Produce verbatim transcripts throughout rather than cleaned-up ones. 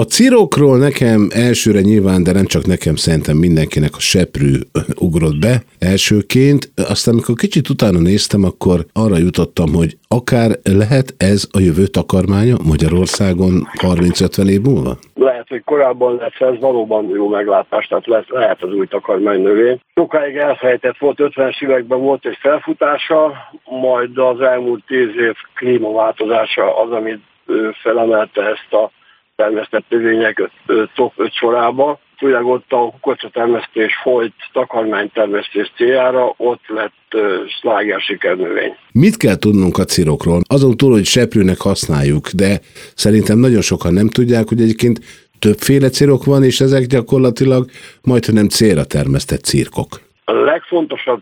cirokról nekem elsőre nyilván, de nem csak nekem, szerintem mindenkinek a seprű ugrott be elsőként. Aztán amikor kicsit utána néztem, akkor arra jutottam, hogy akár lehet ez a jövő takarmánya Magyarországon harminc-ötven év múlva? Lehet, hogy korábban lesz ez valóban jó meglátás, tehát lesz, lehet az új takarmánynövény. Sokáig elfelejtett volt, ötvenes években volt egy felfutása, majd az elmúlt tíz év klímaváltozása az, amit felemelte ezt a termesztett növények top öt sorába. Főleg ott a kukoricatermesztés folyt takarmánytermesztés céljára, ott lett sláger sikernövény. Mit kell tudnunk a cirokról? Azon túl, hogy seprűnek használjuk, de szerintem nagyon sokan nem tudják, hogy egyébként többféle cirok van, és ezek gyakorlatilag majdnem célra termesztett cirkok. A legfontosabb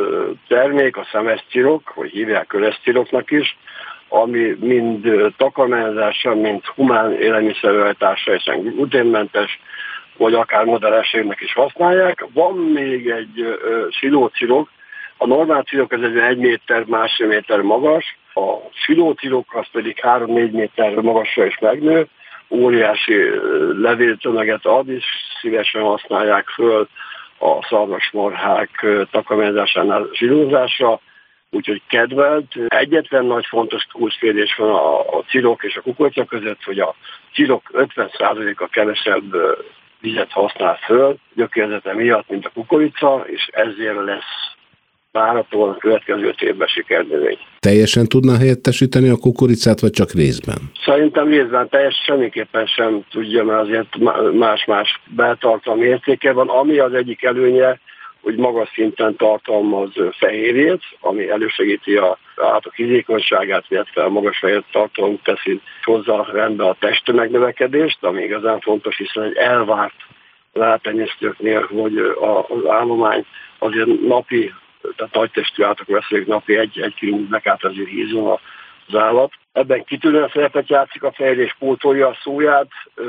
termék a szemes cirok, vagy hívják köles ciroknak is, ami mind takarmányozása, mind humán élelmiszerrajtása, hiszen gluténmentes, vagy akár modellességnek is használják. Van még egy silócirok, a normál cirok ez egy egy méter, másfél méter magas, a silócirok az pedig három-négy méter magasra is megnő, óriási levéltömeget ad, és szívesen használják föl a szarvasmarhák takarmányozásánál zsilózásra, úgyhogy kedvelt. Egyetlen nagy fontos kulcskérdés van a, a cirok és a kukorica között, hogy a cirok ötven százaléka kevesebb vizet használ föl, gyökérzete miatt, mint a kukorica, és ezért lesz várhatóan a következő öt évben sikernövény. Teljesen tudná helyettesíteni a kukoricát, vagy csak részben? Szerintem részben teljesen semmiképpen sem tudja, mert azért más-más beltartalmi értéke van. Ami az egyik előnye, hogy magas szinten tartalmaz fehérjét, ami elősegíti a állatok izékonyságát, illetve a magas fehérjét tartalom teszi hozzá rendbe a testtömegnövekedést, ami igazán fontos, hiszen egy elvárt állattenyésztőknél, hogy az állomány azért napi, tehát nagytestű állatok veszélyek napi egy-egy kiló át azért hízon az állat. Ebben kitűnően szerepet játszik a fehérje és pótolja a szóját,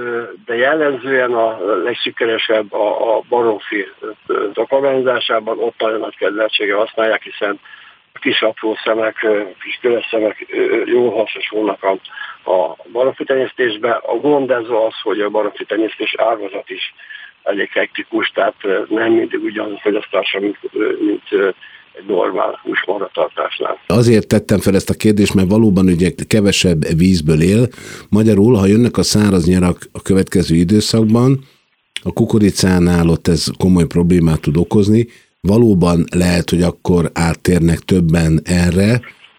de jellemzően a legsikeresebb a, a baromfi takarmányozásában, ott nagyon nagy kedveltsége használják, hiszen a kis apró szemek, kis köves szemek jól hasznosulnak a, a baromfi tenyésztésbe. A gond ez az, hogy a baromfi tenyésztés ágazat is elég hektikus, tehát nem mindig ugyanaz fogyasztása, mint, mint egy normál húsmagatartásnál. Azért tettem fel ezt a kérdést, mert valóban ugye kevesebb vízből él. Magyarul, ha jönnek a száraz nyarak a következő időszakban, a kukoricánál ott ez komoly problémát tud okozni. Valóban lehet, hogy akkor áttérnek többen erre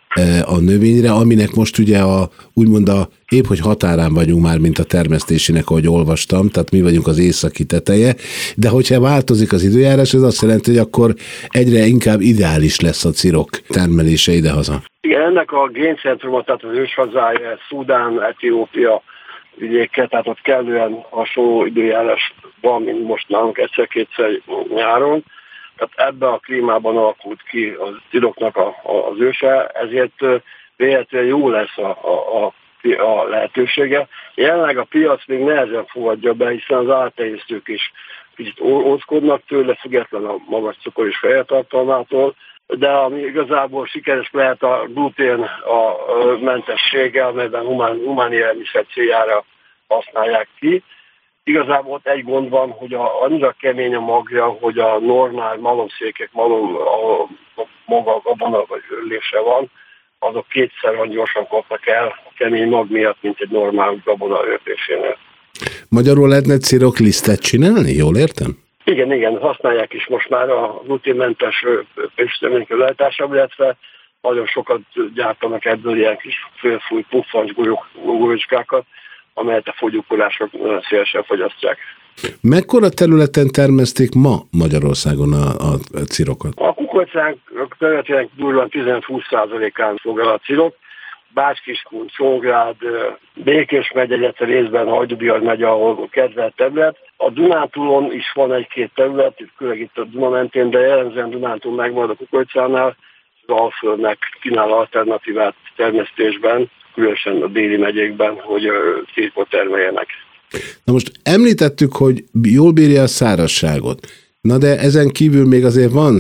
a növényre, aminek most ugye a, úgymond a, épp hogy határán vagyunk már, mint a termesztésének, ahogy olvastam, tehát mi vagyunk az északi teteje, de hogyha változik az időjárás, ez azt jelenti, hogy akkor egyre inkább ideális lesz a cirok termelése idehaza. Igen, ennek a géncentruma, tehát az őshazája, Szudán, Etiópia vidéke, tehát ott kellően hasonló időjárás van, mint most nálunk egyszer-kétszer nyáron. Tehát ebben a klímában alakult ki a ciroknak a, a, az őse, ezért véletlenül jó lesz a, a, a, a lehetősége. Jelenleg a piac még nehezen fogadja be, hiszen az állattenyésztők is kicsit óckodnak tőle, független a magas cukor és fehértartalmától, de ami igazából sikeres lehet a glutén a mentessége, amelyben humán, humán élelmiszer céljára használják ki. Igazából ott egy gond van, hogy a, annyira kemény a magja, hogy a normál malomszékek, malom, a, a maga a gabona vagy örlése van, azok kétszer olyan gyorsan kapnak el a kemény mag miatt, mint egy normál gabona örlésénél. Magyarul lehetne cirok lisztet csinálni? Jól értem? Igen, igen, használják is most már a gluténmentes péksütemények előállításában, illetve nagyon sokat gyártanak ebből ilyen kis fölfúj puffans guruskákat, amelyet a fogyókolások szélesen fogyasztják. Mekkora területen termesztik ma Magyarországon a, a cirokat? A kukoricák területének durván tizenöt-húsz százalékán szolgál a cirok. Bács-Kiskun, Csongrád, Békés megye, illetve részben Hajdú-Bihar megye, ahol kedvelt terület. A Dunántúlon is van egy-két terület, főleg itt a Duna mentén, de jellemzően Dunántúl megmarad a kukoricánál. Az Alföldnek kínál alternatívát termesztésben, különösen a déli megyékben, hogy cirkot termeljenek. Na most említettük, hogy jól bírja a szárazságot. Na de ezen kívül még azért van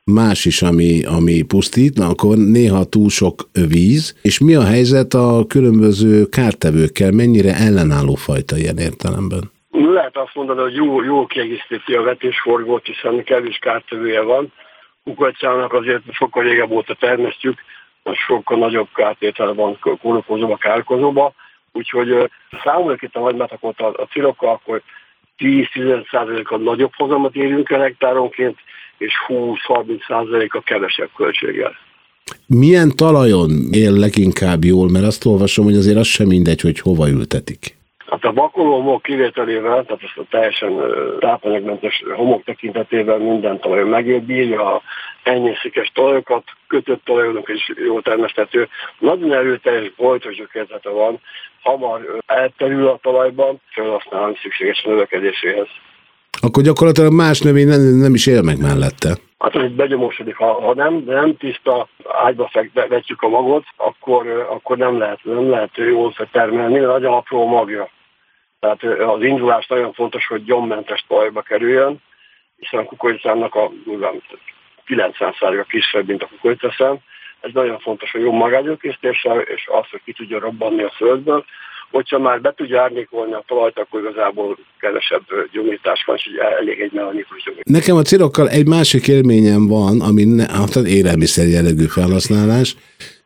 más is, ami, ami pusztít, na akkor néha túl sok víz, és mi a helyzet a különböző kártevőkkel, mennyire ellenálló fajta ilyen értelemben? Lehet azt mondani, hogy jó, jó kiegészíti a vetésforgót, hiszen kevés kártevője van. Kukoricának azért sokkal régebb óta termesztjük, most sokkal nagyobb kártétel van kórokozóba, kárkozóba, úgyhogy számoljuk itt a nagymetakot a, a cirokkal, akkor tíz-tizenöt százalékkal nagyobb hozamat érünk el hektáronként, és húsz-harminc százalékkal kevesebb költséggel. Milyen talajon él leginkább jól, mert azt olvasom, hogy azért az sem mindegy, hogy hova ültetik. Hát a bakolómok kivételével, tehát ezt a teljesen tápanyagmentes homok tekintetében minden talajon megbírja, a enyészékes talajokat, kötött talajoknak is jól termeszthető. Nagyon erőteljes bojtos gyökérzete van, hamar elterül a talajban, felhasználni szükséges növekedéséhez. Akkor gyakorlatilag más növény nem, nem is él meg mellette. Hát, hogy begyomosodik, ha, ha nem, nem tiszta ágyba vetjük a magot, akkor, akkor nem lehet, nem lehet jól termelni, nagyon apró magja. Tehát az indulás nagyon fontos, hogy gyommmentes talajba kerüljön, hiszen a kukoricának a kilencven százaléka kisebb, mint a kukoricaszem. Ez nagyon fontos, hogy jó magánygyökészítéssel, és az, hogy ki tudja robbanni a földből. Hogyha már be tudja árnyékolni a talajt, akkor igazából kevesebb gyomítás van, és elég egy mechanikus gyomítás. Nekem a cirokkal egy másik élményem van, ami ne, hát élelmiszer jellegű felhasználás.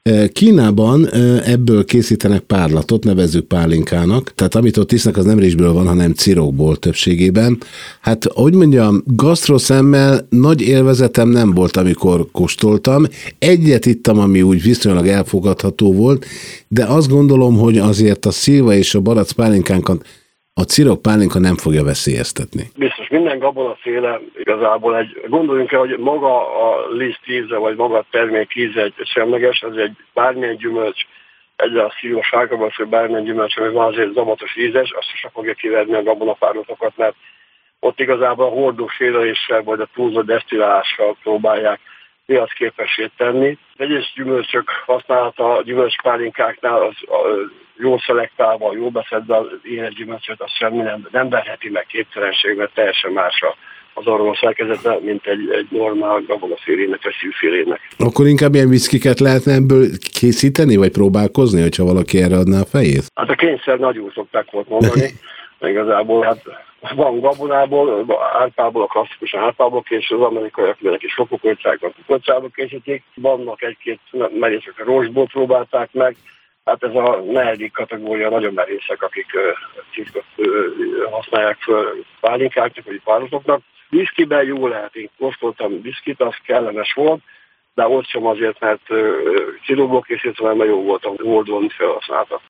Kínában ebből készítenek párlatot, nevezzük pálinkának, tehát amit ott isznak, az nem rizsből van, hanem cirokból többségében. Hát, hogy mondjam, gasztroszemmel nagy élvezetem nem volt, amikor kóstoltam. Egyet ittam, ami úgy viszonylag elfogadható volt, de azt gondolom, hogy azért a szilva és a barack pálinkánkat a cirok pálinka nem fogja veszélyeztetni. Biztos, minden gabonaféle igazából egy, gondoljunk el, hogy maga a liszt íze, vagy maga a termék íze egy semleges, ez egy bármilyen gyümölcs, egyre a szilva sárga, vagy bármilyen gyümölcs, ami van azért zamatos ízes, azt sem fogja kiverni a gabonapárlatokat, mert ott igazából a hordó séreléssel, vagy a túlzott desztillálással próbálják piacképessé tenni. Egyes gyümölcsök használata a gyümölcspálinkáknál az jól szelektálva, jól beszedve az éles gyümölcsöt, az semmi nem, nem verheti meg képtelenség, mert teljesen más az aroma szerkezete, mint egy, egy normál gabonafélének, vagy szívfélének. Akkor inkább ilyen viszkiket lehetne ebből készíteni, vagy próbálkozni, hogyha valaki erre adná a fejét? Hát a kényszer nagyon szokták volt mondani. Igazából hát van gabonából, árpából, a klasszikusan árpából készül, az amerikaiak mindenek is sokukoricákat kukoricából készítik. Vannak egy-két merészek, a rostból próbálták meg. Hát ez a negyedik kategória nagyon merészek, akik uh, uh, használják föl pálinkáknak, vagy páratoknak. Viszkiben jó lehet, én kóstoltam viszkit, az kellemes volt, de ott sem azért, mert uh, cirokból készítve, mert jó volt a oldalon, amit felhasználtak.